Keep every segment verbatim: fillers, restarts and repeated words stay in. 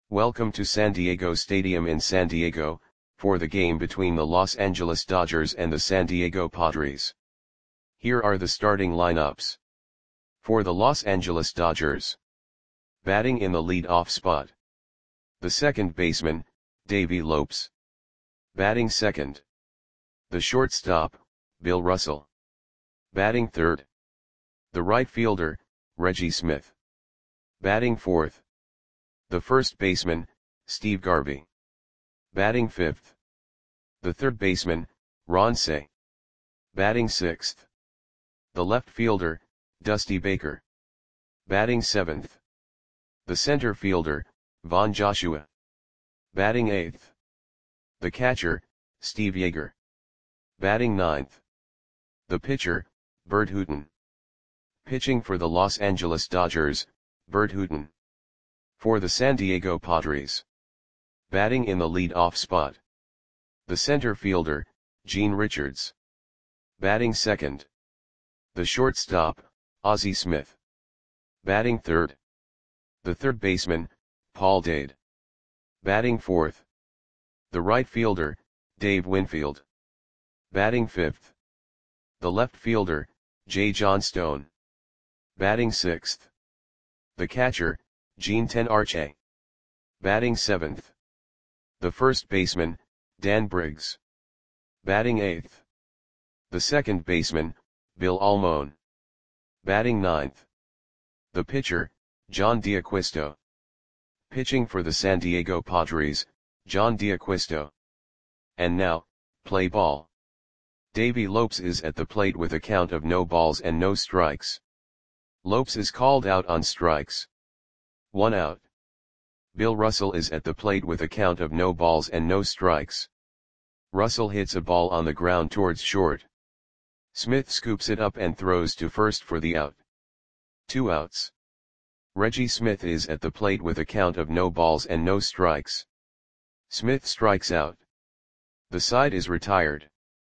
Welcome to San Diego Stadium in San Diego, for the game between the Los Angeles Dodgers and the San Diego Padres. Here are the starting lineups. For the Los Angeles Dodgers. Batting in the lead-off spot. The second baseman, Davey Lopes. Batting second. The shortstop, Bill Russell. Batting third. The right fielder, Reggie Smith. Batting fourth. The first baseman, Steve Garvey. Batting fifth. The third baseman, Ron Cey. Batting sixth. The left fielder, Dusty Baker. Batting seventh. The center fielder, Von Joshua. Batting eighth. The catcher, Steve Yeager. Batting ninth. The pitcher, Bert Hooton. Pitching for the Los Angeles Dodgers, Bert Hooton. For the San Diego Padres. Batting in the lead-off spot. The center fielder, Gene Richards. Batting second. The shortstop, Ozzie Smith. Batting third. The third baseman, Paul Dade. Batting fourth. The right fielder, Dave Winfield. Batting fifth. The left fielder, Jay Johnstone. Batting sixth. The catcher, Gene Tenarche. Batting seventh. The first baseman, Dan Briggs. Batting eighth. The second baseman, Bill Almon. Batting ninth. The pitcher, John D'Acquisto. Pitching for the San Diego Padres, John D'Acquisto. And now, play ball. Davey Lopes is at the plate with a count of no balls and no strikes. Lopes is called out on strikes. One out. Bill Russell is at the plate with a count of no balls and no strikes. Russell hits a ball on the ground towards short. Smith scoops it up and throws to first for the out. Two outs. Reggie Smith is at the plate with a count of no balls and no strikes. Smith strikes out. The side is retired.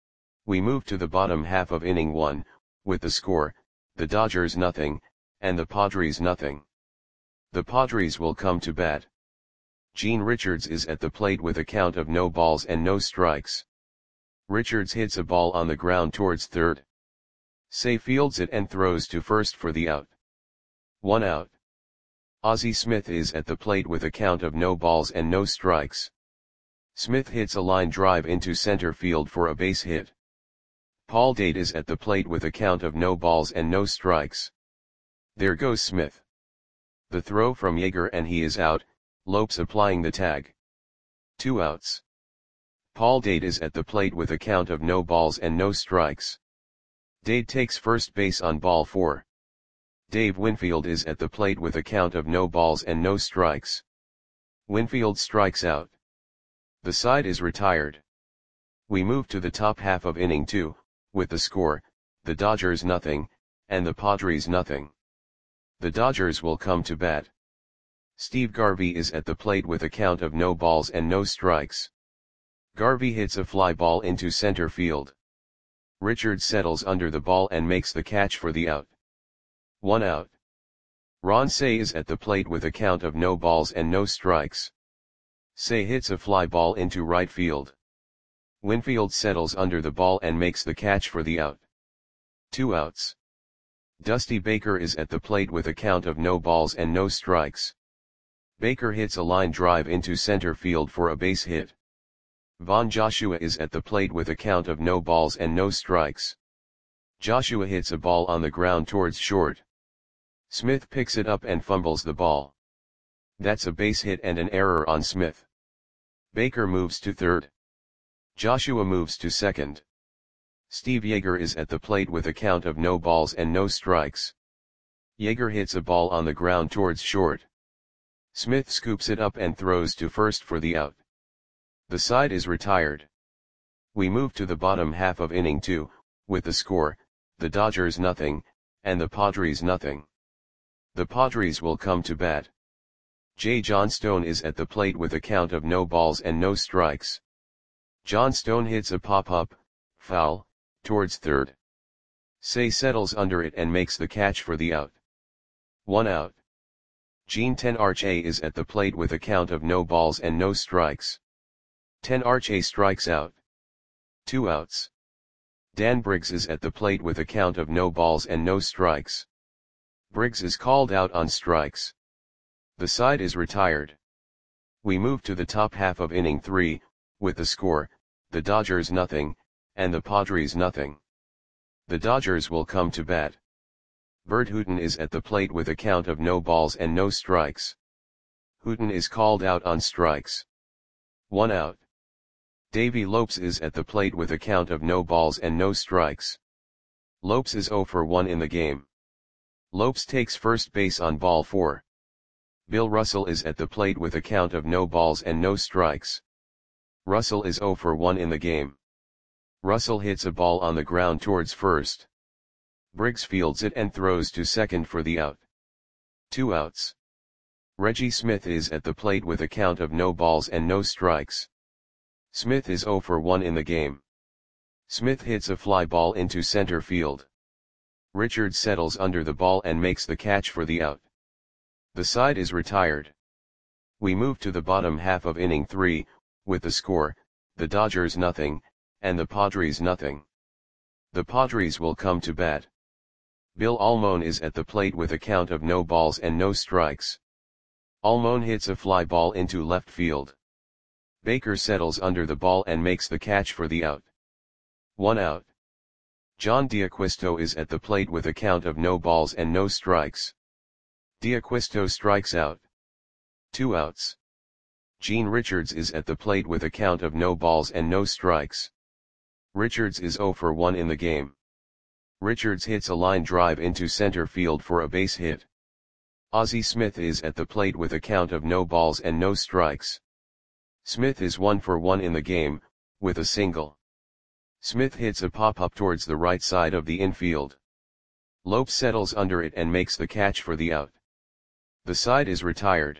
We move to the bottom half of inning one, with the score, the Dodgers nothing, and the Padres nothing. The Padres will come to bat. Gene Richards is at the plate with a count of no balls and no strikes. Richards hits a ball on the ground towards third. Cey fields it and throws to first for the out. One out. Ozzie Smith is at the plate with a count of no balls and no strikes. Smith hits a line drive into center field for a base hit. Paul Dade is at the plate with a count of no balls and no strikes. There goes Smith. The throw from Yeager and he is out, Lopes applying the tag. Two outs. Paul Dade is at the plate with a count of no balls and no strikes. Dade takes first base on ball four. Dave Winfield is at the plate with a count of no balls and no strikes. Winfield strikes out. The side is retired. We move to the top half of inning two, with the score, the Dodgers nothing, and the Padres nothing. The Dodgers will come to bat. Steve Garvey is at the plate with a count of no balls and no strikes. Garvey hits a fly ball into center field. Richards settles under the ball and makes the catch for the out. One out. Ron Cey is at the plate with a count of no balls and no strikes. Cey hits a fly ball into right field. Winfield settles under the ball and makes the catch for the out. Two outs. Dusty Baker is at the plate with a count of no balls and no strikes. Baker hits a line drive into center field for a base hit. Von Joshua is at the plate with a count of no balls and no strikes. Joshua hits a ball on the ground towards short. Smith picks it up and fumbles the ball. That's a base hit and an error on Smith. Baker moves to third. Joshua moves to second. Steve Yeager is at the plate with a count of no balls and no strikes. Yeager hits a ball on the ground towards short. Smith scoops it up and throws to first for the out. The side is retired. We move to the bottom half of inning two, with the score, the Dodgers nothing, and the Padres nothing. The Padres will come to bat. Jay Johnstone is at the plate with a count of no balls and no strikes. Johnstone hits a pop-up, foul, towards third. Cey settles under it and makes the catch for the out. One out. Gene ten Arche is at the plate with a count of no balls and no strikes. ten Arche strikes out. Two outs. Dan Briggs is at the plate with a count of no balls and no strikes. Briggs is called out on strikes. The side is retired. We move to the top half of inning three, with the score, the Dodgers nothing, and the Padres nothing. The Dodgers will come to bat. Bert Hooton is at the plate with a count of no balls and no strikes. Hooton is called out on strikes. One out. Davey Lopes is at the plate with a count of no balls and no strikes. Lopes is oh for one in the game. Lopes takes first base on ball four. Bill Russell is at the plate with a count of no balls and no strikes. Russell is oh for one in the game. Russell hits a ball on the ground towards first. Briggs fields it and throws to second for the out. Two outs. Reggie Smith is at the plate with a count of no balls and no strikes. Smith is oh for one in the game. Smith hits a fly ball into center field. Richards settles under the ball and makes the catch for the out. The side is retired. We move to the bottom half of inning three, with the score, the Dodgers nothing, and the Padres nothing. The Padres will come to bat. Bill Almon is at the plate with a count of no balls and no strikes. Almon hits a fly ball into left field. Baker settles under the ball and makes the catch for the out. One out. John D'Acquisto is at the plate with a count of no balls and no strikes. D'Acquisto strikes out. Two outs. Gene Richards is at the plate with a count of no balls and no strikes. Richards is oh for one in the game. Richards hits a line drive into center field for a base hit. Ozzie Smith is at the plate with a count of no balls and no strikes. Smith is one for one in the game, with a single. Smith hits a pop-up towards the right side of the infield. Lopes settles under it and makes the catch for the out. The side is retired.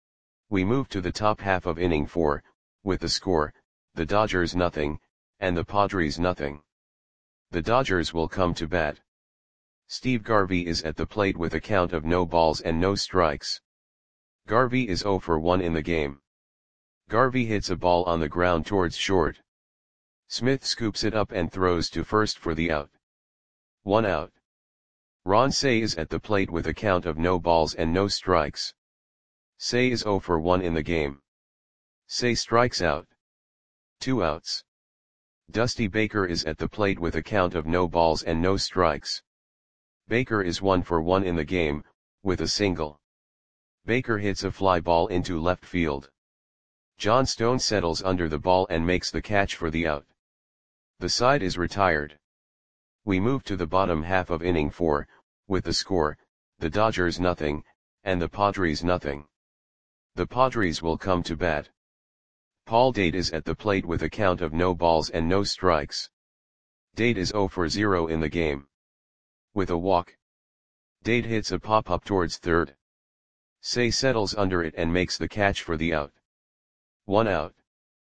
We move to the top half of inning four, with the score, the Dodgers nothing, and the Padres nothing. The Dodgers will come to bat. Steve Garvey is at the plate with a count of no balls and no strikes. Garvey is oh for one in the game. Garvey hits a ball on the ground towards short. Smith scoops it up and throws to first for the out. One out. Ron Cey is at the plate with a count of no balls and no strikes. Cey is oh for one in the game. Cey strikes out. Two outs. Dusty Baker is at the plate with a count of no balls and no strikes. Baker is one for one in the game, with a single. Baker hits a fly ball into left field. John Stone settles under the ball and makes the catch for the out. The side is retired. We move to the bottom half of inning four, with the score, the Dodgers nothing, and the Padres nothing. The Padres will come to bat. Paul Dade is at the plate with a count of no balls and no strikes. Dade is oh for zero in the game. With a walk. Dade hits a pop-up towards third. Cey settles under it and makes the catch for the out. One out.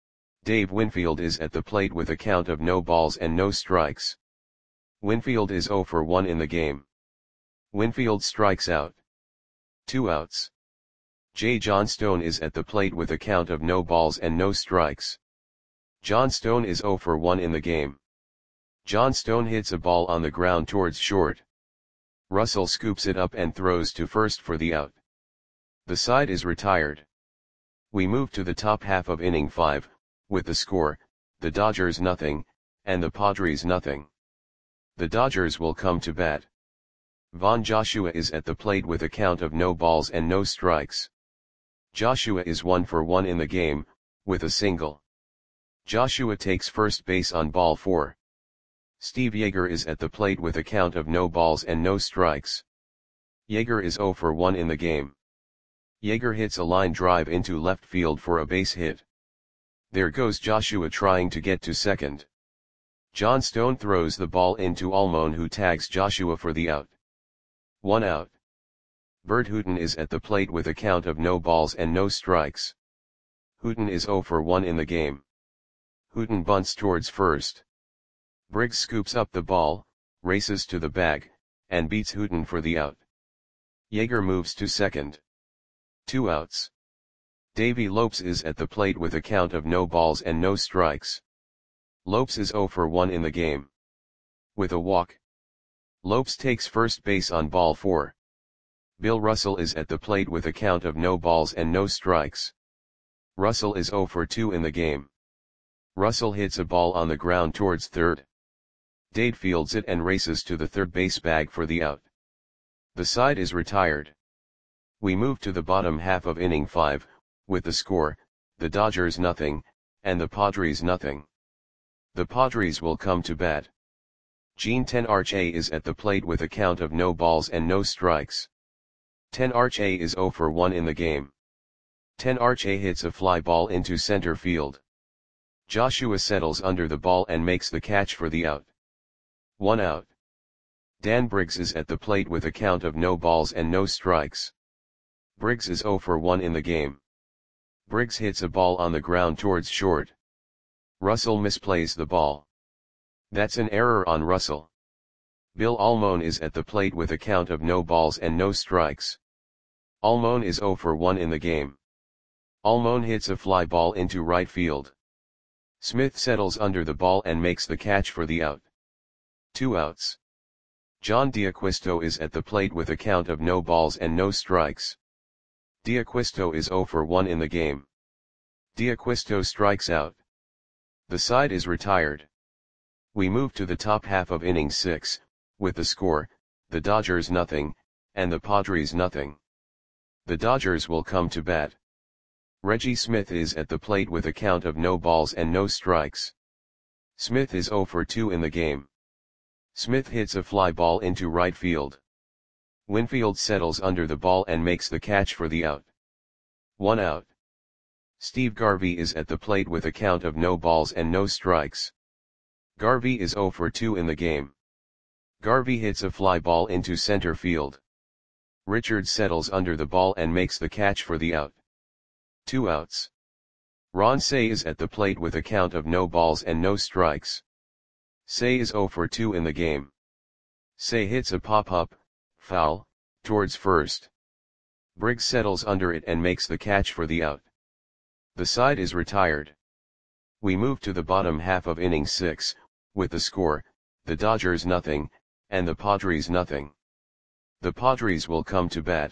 Dave Winfield is at the plate with a count of no balls and no strikes. Winfield is oh for one in the game. Winfield strikes out. Two outs. J. John Stone is at the plate with a count of no balls and no strikes. John Stone is oh for one in the game. John Stone hits a ball on the ground towards short. Russell scoops it up and throws to first for the out. The side is retired. We move to the top half of inning five, with the score, the Dodgers nothing, and the Padres nothing. The Dodgers will come to bat. Von Joshua is at the plate with a count of no balls and no strikes. Joshua is one for one in the game, with a single. Joshua takes first base on ball four. Steve Yeager is at the plate with a count of no balls and no strikes. Yeager is oh for one in the game. Yeager hits a line drive into left field for a base hit. There goes Joshua trying to get to second. John Stone throws the ball into Almon, who tags Joshua for the out. One out. Bert Hooton is at the plate with a count of no balls and no strikes. Hooton is oh for one in the game. Hooton bunts towards first. Briggs scoops up the ball, races to the bag, and beats Hooton for the out. Yeager moves to second. Two outs. Davy Lopes is at the plate with a count of no balls and no strikes. Lopes is oh for one in the game. With a walk. Lopes takes first base on ball four. Bill Russell is at the plate with a count of no balls and no strikes. Russell is oh for two in the game. Russell hits a ball on the ground towards third. Dade fields it and races to the third base bag for the out. The side is retired. We move to the bottom half of inning five, with the score, the Dodgers nothing, and the Padres nothing. The Padres will come to bat. Gene Tenarche is at the plate with a count of no balls and no strikes. Tenarche is oh for one in the game. Tenarche hits a fly ball into center field. Joshua settles under the ball and makes the catch for the out. One out. Dan Briggs is at the plate with a count of no balls and no strikes. Briggs is oh for one in the game. Briggs hits a ball on the ground towards short. Russell misplays the ball. That's an error on Russell. Bill Almon is at the plate with a count of no balls and no strikes. Almon is oh for one in the game. Almon hits a fly ball into right field. Smith settles under the ball and makes the catch for the out. Two outs. John D'Acquisto is at the plate with a count of no balls and no strikes. D'Acquisto is oh for one in the game. D'Acquisto strikes out. The side is retired. We move to the top half of inning six, with the score, the Dodgers nothing, and the Padres nothing. The Dodgers will come to bat. Reggie Smith is at the plate with a count of no balls and no strikes. Smith is oh for two in the game. Smith hits a fly ball into right field. Winfield settles under the ball and makes the catch for the out. One out. Steve Garvey is at the plate with a count of no balls and no strikes. Garvey is oh for two in the game. Garvey hits a fly ball into center field. Richards settles under the ball and makes the catch for the out. Two outs. Ron Cey is at the plate with a count of no balls and no strikes. Cey is oh for two in the game. Cey hits a pop-up, foul, towards first. Briggs settles under it and makes the catch for the out. The side is retired. We move to the bottom half of inning six, with the score, the Dodgers nothing, and the Padres nothing. The Padres will come to bat.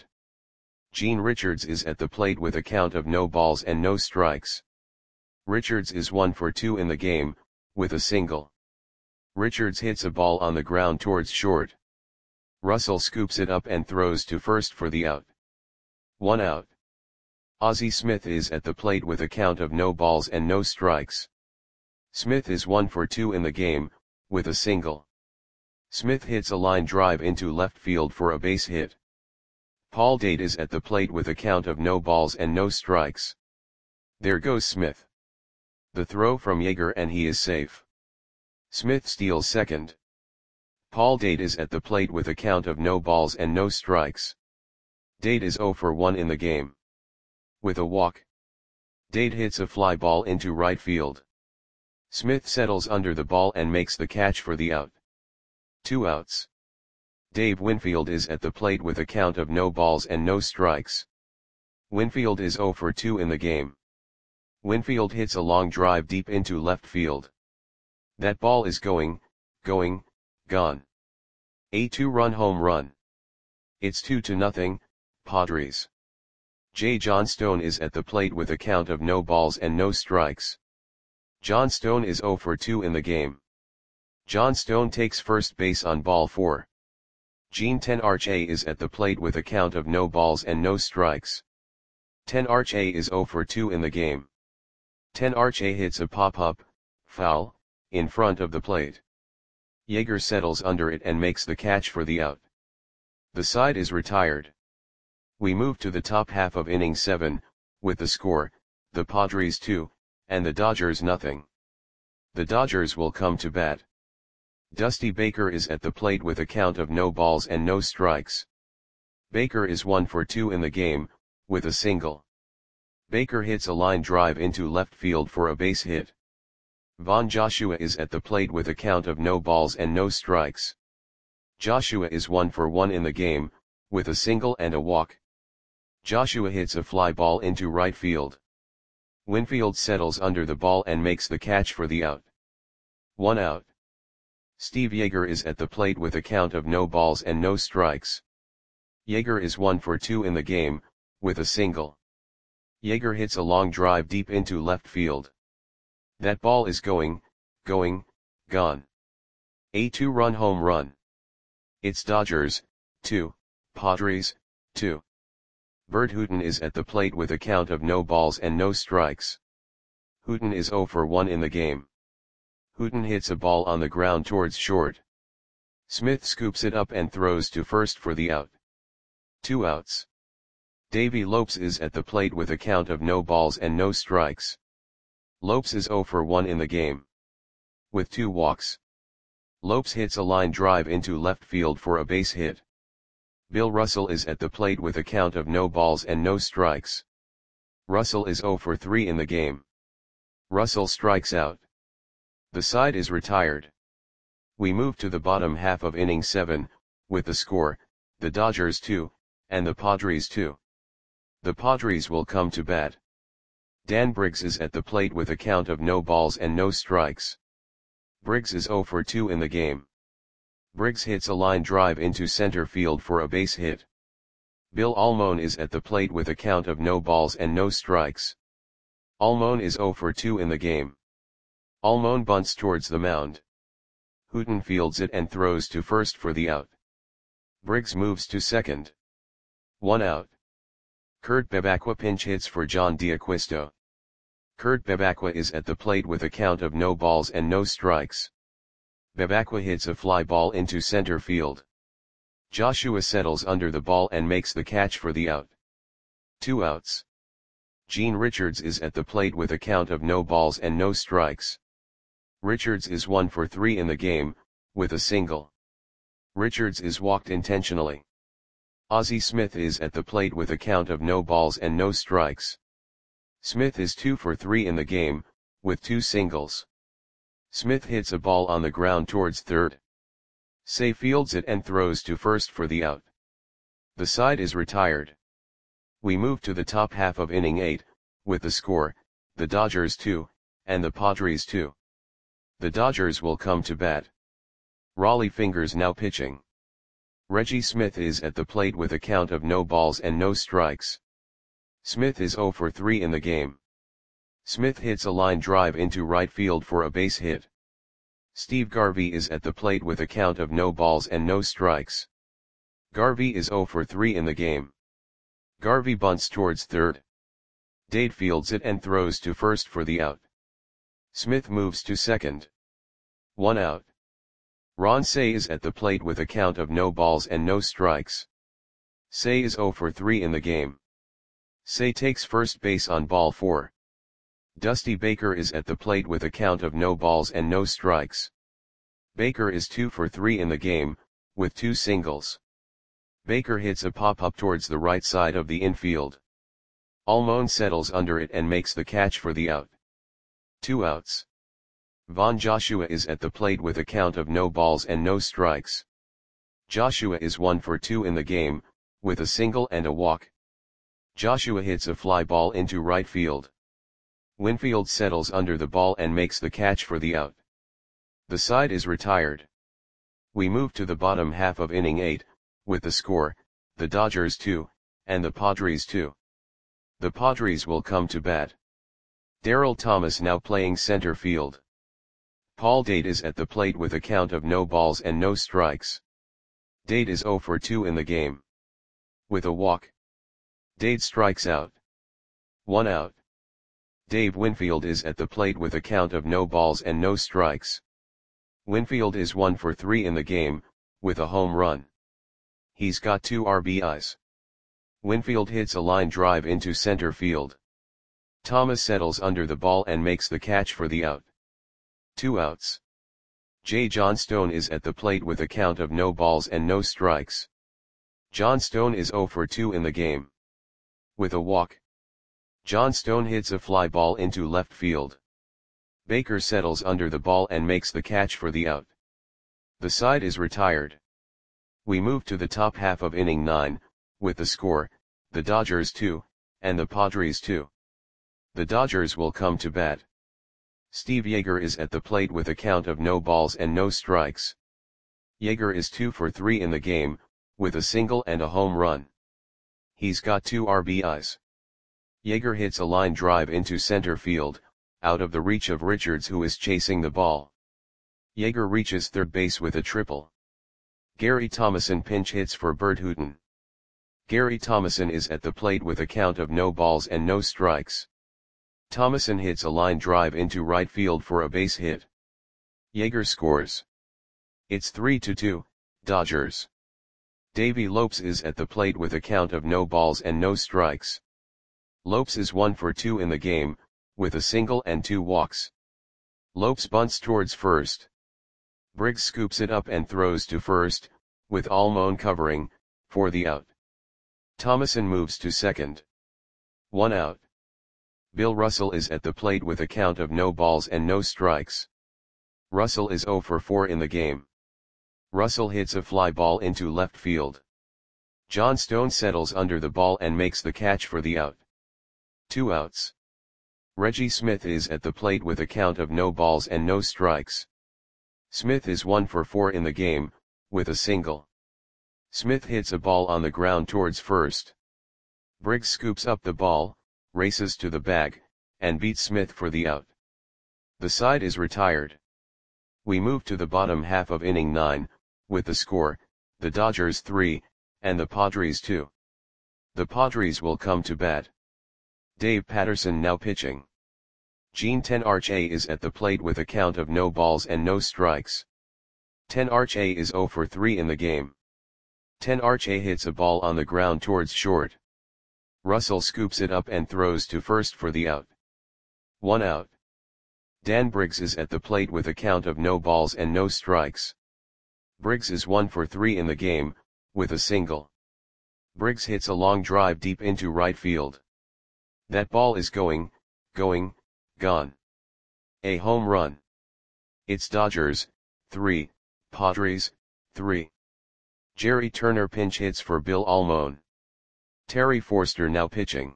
Gene Richards is at the plate with a count of no balls and no strikes. Richards is one for two in the game, with a single. Richards hits a ball on the ground towards short. Russell scoops it up and throws to first for the out. One out. Ozzie Smith is at the plate with a count of no balls and no strikes. Smith is one for two in the game, with a single. Smith hits a line drive into left field for a base hit. Paul Dade is at the plate with a count of no balls and no strikes. There goes Smith. The throw from Yeager and he is safe. Smith steals second. Paul Dade is at the plate with a count of no balls and no strikes. Dade is oh for one in the game. With a walk. Dade hits a fly ball into right field. Smith settles under the ball and makes the catch for the out. Two outs. Dave Winfield is at the plate with a count of no balls and no strikes. Winfield is oh for two in the game. Winfield hits a long drive deep into left field. That ball is going, going, gone. A two-run home run. It's two to nothing, Padres. Jay Johnstone is at the plate with a count of no balls and no strikes. Johnstone is oh for two in the game. Johnstone takes first base on ball four. Gene Tenarche is at the plate with a count of no balls and no strikes. Tenarche is oh for two in the game. Tenarche hits a pop-up, foul, in front of the plate. Yeager settles under it and makes the catch for the out. The side is retired. We move to the top half of inning seven, with the score, the Padres two, and the Dodgers nothing. The Dodgers will come to bat. Dusty Baker is at the plate with a count of no balls and no strikes. Baker is one for two in the game, with a single. Baker hits a line drive into left field for a base hit. Von Joshua is at the plate with a count of no balls and no strikes. Joshua is one for one in the game, with a single and a walk. Joshua hits a fly ball into right field. Winfield settles under the ball and makes the catch for the out. One out. Steve Yeager is at the plate with a count of no balls and no strikes. Yeager is one for two in the game, with a single. Yeager hits a long drive deep into left field. That ball is going, going, gone. A two-run home run. It's Dodgers, two, Padres, two. Bert Hooton is at the plate with a count of no balls and no strikes. Hooton is zero for one in the game. Hooton hits a ball on the ground towards short. Smith scoops it up and throws to first for the out. Two outs. Davey Lopes is at the plate with a count of no balls and no strikes. Lopes is zero for one in the game. With two walks. Lopes hits a line drive into left field for a base hit. Bill Russell is at the plate with a count of no balls and no strikes. Russell is zero for three in the game. Russell strikes out. The side is retired. We move to the bottom half of inning seven, with the score, the Dodgers two, and the Padres two. The Padres will come to bat. Dan Briggs is at the plate with a count of no balls and no strikes. Briggs is zero for two in the game. Briggs hits a line drive into center field for a base hit. Bill Almon is at the plate with a count of no balls and no strikes. Almon is zero for two in the game. Almon bunts towards the mound. Hooton fields it and throws to first for the out. Briggs moves to second. One out. Kurt Bevacqua pinch hits for John D'Acquisto. Kurt Bevacqua is at the plate with a count of no balls and no strikes. Bevacqua hits a fly ball into center field. Joshua settles under the ball and makes the catch for the out. Two outs. Gene Richards is at the plate with a count of no balls and no strikes. Richards is one for three in the game, with a single. Richards is walked intentionally. Ozzie Smith is at the plate with a count of no balls and no strikes. Smith is two for three in the game, with two singles. Smith hits a ball on the ground towards third. Say fields it and throws to first for the out. The side is retired. We move to the top half of inning eight, with the score, the Dodgers two, and the Padres two. The Dodgers will come to bat. Raleigh Fingers now pitching. Reggie Smith is at the plate with a count of no balls and no strikes. Smith is zero for three in the game. Smith hits a line drive into right field for a base hit. Steve Garvey is at the plate with a count of no balls and no strikes. Garvey is zero for three in the game. Garvey bunts towards third. Dade fields it and throws to first for the out. Smith moves to second. One out. Ron Cey is at the plate with a count of no balls and no strikes. Cey is zero for three in the game. Cey takes first base on ball four. Dusty Baker is at the plate with a count of no balls and no strikes. Baker is two for three in the game, with two singles. Baker hits a pop-up towards the right side of the infield. Almon settles under it and makes the catch for the out. Two outs. Von Joshua is at the plate with a count of no balls and no strikes. Joshua is one for two in the game, with a single and a walk. Joshua hits a fly ball into right field. Winfield settles under the ball and makes the catch for the out. The side is retired. We move to the bottom half of inning eight, with the score, the Dodgers two, and the Padres two. The Padres will come to bat. Darryl Thomas now playing center field. Paul Dade is at the plate with a count of no balls and no strikes. Dade is zero for two in the game. With a walk. Dade strikes out. One out. Dave Winfield is at the plate with a count of no balls and no strikes. Winfield is one for three in the game, with a home run. He's got two R B Is. Winfield hits a line drive into center field. Thomas settles under the ball and makes the catch for the out. Two outs. Jay Johnstone is at the plate with a count of no balls and no strikes. Johnstone is zero for two in the game. With a walk. Johnstone hits a fly ball into left field. Baker settles under the ball and makes the catch for the out. The side is retired. We move to the top half of inning nine, with the score, the Dodgers two, and the Padres two. The Dodgers will come to bat. Steve Yeager is at the plate with a count of no balls and no strikes. Yeager is two for three in the game, with a single and a home run. He's got two R B Is. Yeager hits a line drive into center field, out of the reach of Richards, who is chasing the ball. Yeager reaches third base with a triple. Gary Thomasson pinch hits for Bert Hooton. Gary Thomasson is at the plate with a count of no balls and no strikes. Thomasson hits a line drive into right field for a base hit. Yeager scores. It's three to two, Dodgers. Davey Lopes is at the plate with a count of no balls and no strikes. Lopes is one for two in the game, with a single and two walks. Lopes bunts towards first. Briggs scoops it up and throws to first, with Almon covering, for the out. Thomasson moves to second. One out. Bill Russell is at the plate with a count of no balls and no strikes. Russell is zero for four in the game. Russell hits a fly ball into left field. John Stone settles under the ball and makes the catch for the out. Two outs. Reggie Smith is at the plate with a count of no balls and no strikes. Smith is one for four in the game, with a single. Smith hits a ball on the ground towards first. Briggs scoops up the ball, races to the bag, and beats Smith for the out. The side is retired. We move to the bottom half of inning nine, with the score, the Dodgers three, and the Padres two. The Padres will come to bat. Dave Patterson now pitching. Gene Tenarche is at the plate with a count of no balls and no strikes. Tenarche is zero for three in the game. Tenarche hits a ball on the ground towards short. Russell scoops it up and throws to first for the out. One out. Dan Briggs is at the plate with a count of no balls and no strikes. Briggs is one for three in the game, with a single. Briggs hits a long drive deep into right field. That ball is going, going, gone. A home run. It's Dodgers, three, Padres, three. Jerry Turner pinch hits for Bill Almon. Terry Forster now pitching.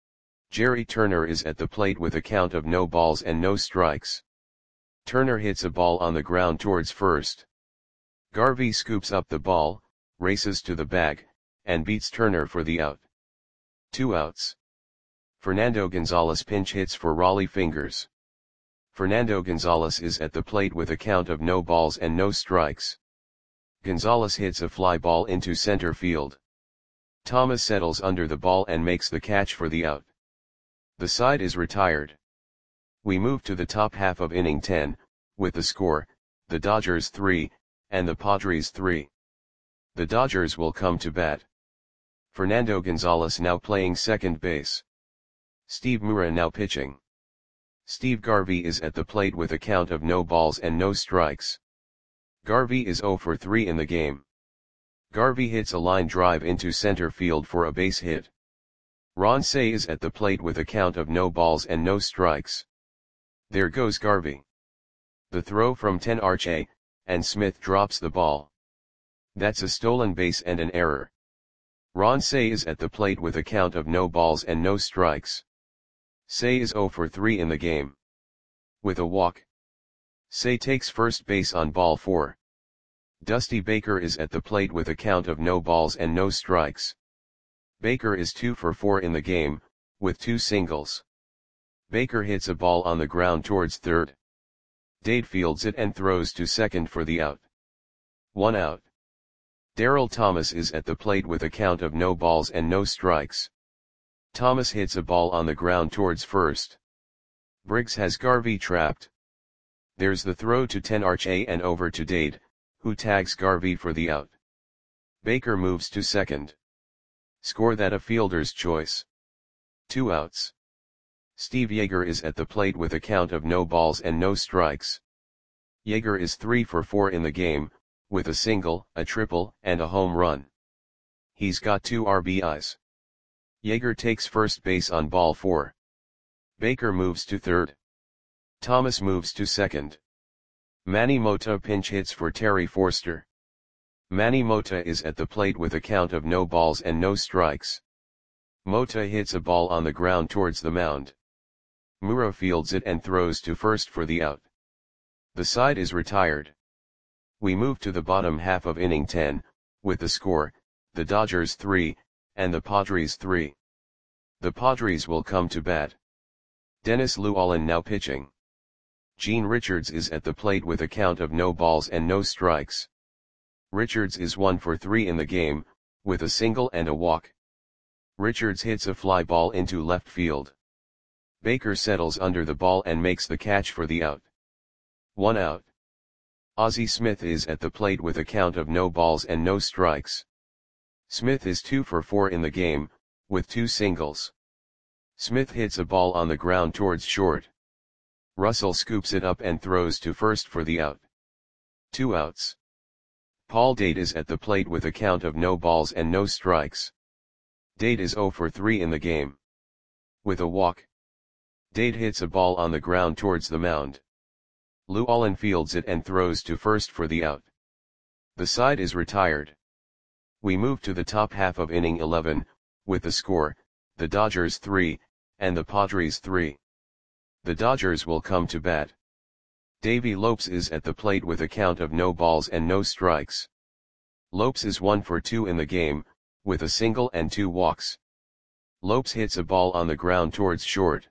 Jerry Turner is at the plate with a count of no balls and no strikes. Turner hits a ball on the ground towards first. Garvey scoops up the ball, races to the bag, and beats Turner for the out. Two outs. Fernando Gonzalez pinch hits for Raleigh Fingers. Fernando Gonzalez is at the plate with a count of no balls and no strikes. Gonzalez hits a fly ball into center field. Thomas settles under the ball and makes the catch for the out. The side is retired. We move to the top half of inning ten, with the score, the Dodgers three, and the Padres three. The Dodgers will come to bat. Fernando Gonzalez now playing second base. Steve Mura now pitching. Steve Garvey is at the plate with a count of no balls and no strikes. Garvey is zero for three in the game. Garvey hits a line drive into center field for a base hit. Ron Cey is at the plate with a count of no balls and no strikes. There goes Garvey. The throw from Tenarche, and Smith drops the ball. That's a stolen base and an error. Ron Cey is at the plate with a count of no balls and no strikes. Cey is zero for three in the game. With a walk. Cey takes first base on ball four. Dusty Baker is at the plate with a count of no balls and no strikes. Baker is two for four in the game, with two singles. Baker hits a ball on the ground towards third. Dade fields it and throws to second for the out. One out. Darryl Thomas is at the plate with a count of no balls and no strikes. Thomas hits a ball on the ground towards first. Briggs has Garvey trapped. There's the throw to Tenarche and over to Dade, who tags Garvey for the out. Baker moves to second. Score that a fielder's choice. Two outs. Steve Yeager is at the plate with a count of no balls and no strikes. Yeager is three for four in the game, with a single, a triple, and a home run. He's got two R B Is. Yeager takes first base on ball four. Baker moves to third. Thomas moves to second. Manny Mota pinch hits for Terry Forster. Manny Mota is at the plate with a count of no balls and no strikes. Mota hits a ball on the ground towards the mound. Mura fields it and throws to first for the out. The side is retired. We move to the bottom half of inning ten, with the score, the Dodgers three, and the Padres three. The Padres will come to bat. Dennis Llewellyn now pitching. Gene Richards is at the plate with a count of no balls and no strikes. Richards is one for three in the game, with a single and a walk. Richards hits a fly ball into left field. Baker settles under the ball and makes the catch for the out. One out. Ozzie Smith is at the plate with a count of no balls and no strikes. Smith is two for four in the game, with two singles. Smith hits a ball on the ground towards short. Russell scoops it up and throws to first for the out. Two outs. Paul Date is at the plate with a count of no balls and no strikes. Date is zero for three in the game. With a walk. Date hits a ball on the ground towards the mound. Llewellyn fields it and throws to first for the out. The side is retired. We move to the top half of inning eleven, with the score, the Dodgers three, and the Padres three. The Dodgers will come to bat. Davey Lopes is at the plate with a count of no balls and no strikes. Lopes is one for two in the game, with a single and two walks. Lopes hits a ball on the ground towards short.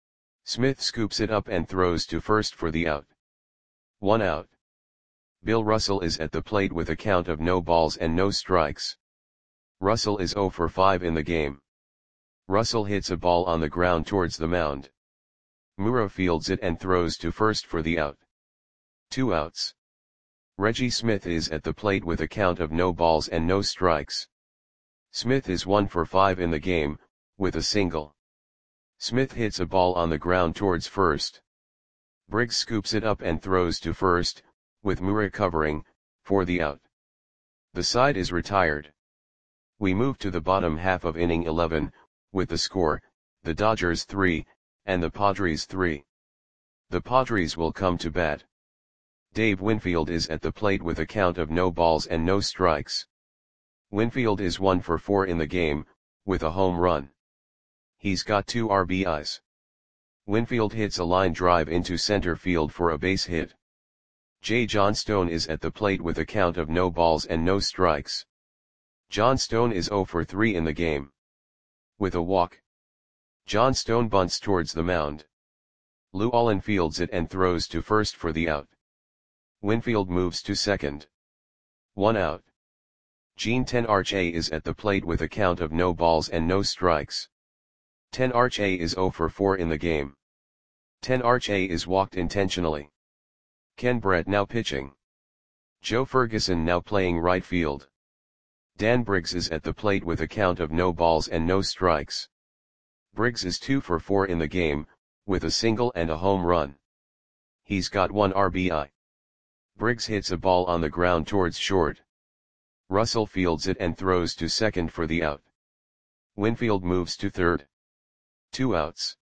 Smith scoops it up and throws to first for the out. One out. Bill Russell is at the plate with a count of no balls and no strikes. Russell is zero for five in the game. Russell hits a ball on the ground towards the mound. Mura fields it and throws to first for the out. Two outs. Reggie Smith is at the plate with a count of no balls and no strikes. Smith is one for five in the game, with a single. Smith hits a ball on the ground towards first. Briggs scoops it up and throws to first, with Mura covering, for the out. The side is retired. We move to the bottom half of inning eleven, with the score, the Dodgers three, and the Padres three. The Padres will come to bat. Dave Winfield is at the plate with a count of no balls and no strikes. Winfield is one for four in the game, with a home run. He's got two R B Is. Winfield hits a line drive into center field for a base hit. Jay Johnstone is at the plate with a count of no balls and no strikes. Johnstone is zero for three in the game. With a walk. Johnstone bunts towards the mound. Llewellyn fields it and throws to first for the out. Winfield moves to second. One out. Gene Tenarche is at the plate with a count of no balls and no strikes. Tenarche is zero for four in the game. Tenarche is walked intentionally. Ken Brett now pitching. Joe Ferguson now playing right field. Dan Briggs is at the plate with a count of no balls and no strikes. Briggs is two for four in the game, with a single and a home run. He's got one R B I. Briggs hits a ball on the ground towards short. Russell fields it and throws to second for the out. Winfield moves to third. Two outs.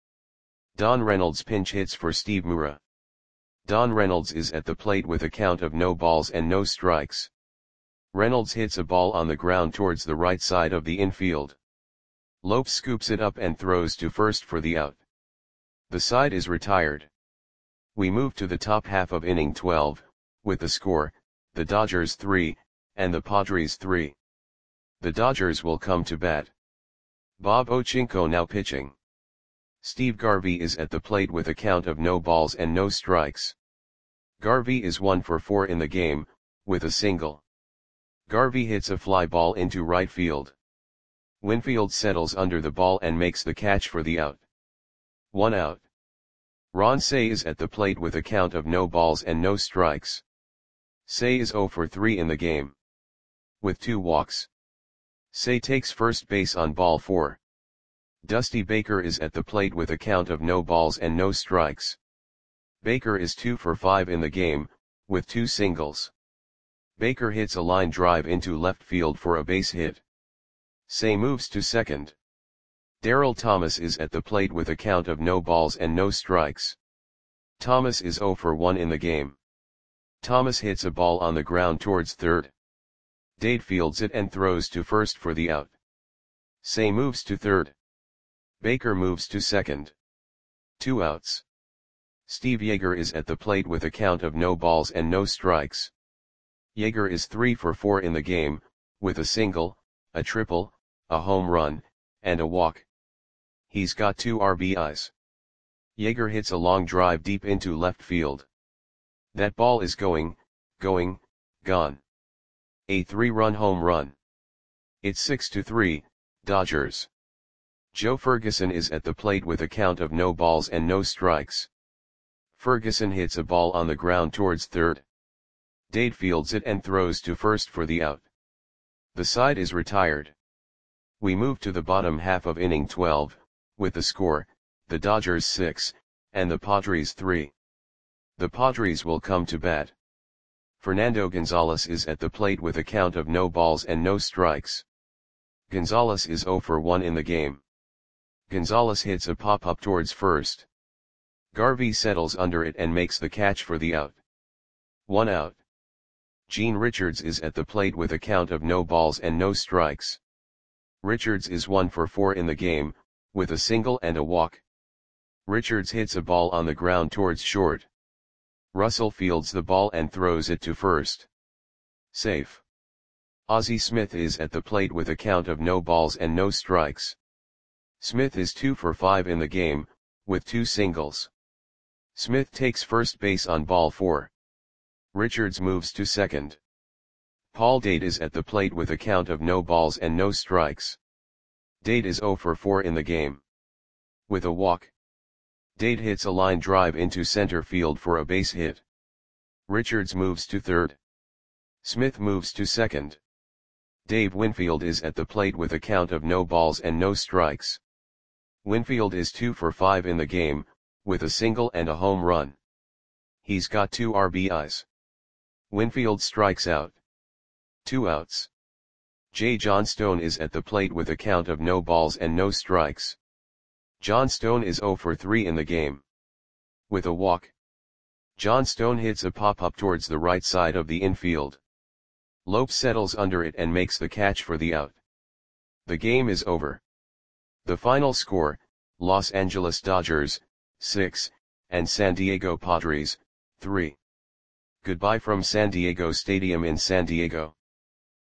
Don Reynolds pinch hits for Steve Mura. Don Reynolds is at the plate with a count of no balls and no strikes. Reynolds hits a ball on the ground towards the right side of the infield. Lopes scoops it up and throws to first for the out. The side is retired. We move to the top half of inning twelve, with the score, the Dodgers three, and the Padres three. The Dodgers will come to bat. Bob Ochinko now pitching. Steve Garvey is at the plate with a count of no balls and no strikes. Garvey is one for four in the game, with a single. Garvey hits a fly ball into right field. Winfield settles under the ball and makes the catch for the out. One out. Ron Cey is at the plate with a count of no balls and no strikes. Cey is zero for three in the game. With two walks. Cey takes first base on ball four. Dusty Baker is at the plate with a count of no balls and no strikes. Baker is two for five in the game, with two singles. Baker hits a line drive into left field for a base hit. Cey moves to second. Darryl Thomas is at the plate with a count of no balls and no strikes. Thomas is zero for one in the game. Thomas hits a ball on the ground towards third. Date fields it and throws to first for the out. Cey moves to third. Baker moves to second. Two outs. Steve Yeager is at the plate with a count of no balls and no strikes. Yeager is three for four in the game, with a single, a triple, a home run, and a walk. He's got two R B Is. Yeager hits a long drive deep into left field. That ball is going, going, gone. A three-run home run. It's six to three, Dodgers. Joe Ferguson is at the plate with a count of no balls and no strikes. Ferguson hits a ball on the ground towards third. Dade fields it and throws to first for the out. The side is retired. We move to the bottom half of inning twelve, with the score, the Dodgers six, and the Padres three. The Padres will come to bat. Fernando Gonzalez is at the plate with a count of no balls and no strikes. Gonzalez is zero for one in the game. Gonzalez hits a pop-up towards first. Garvey settles under it and makes the catch for the out. One out. Gene Richards is at the plate with a count of no balls and no strikes. Richards is one for four in the game, with a single and a walk. Richards hits a ball on the ground towards short. Russell fields the ball and throws it to first. Safe. Ozzie Smith is at the plate with a count of no balls and no strikes. Smith is two for five in the game, with two singles. Smith takes first base on ball four. Richards moves to second. Paul Dade is at the plate with a count of no balls and no strikes. Dade is zero for four in the game. With a walk. Dade hits a line drive into center field for a base hit. Richards moves to third. Smith moves to second. Dave Winfield is at the plate with a count of no balls and no strikes. Winfield is two for five in the game, with a single and a home run. He's got two R B Is. Winfield strikes out. Two outs. J. John Stone is at the plate with a count of no balls and no strikes. John Stone is zero for three in the game. With a walk. John Stone hits a pop-up towards the right side of the infield. Lopes settles under it and makes the catch for the out. The game is over. The final score, Los Angeles Dodgers, six, and San Diego Padres, three. Goodbye from San Diego Stadium in San Diego.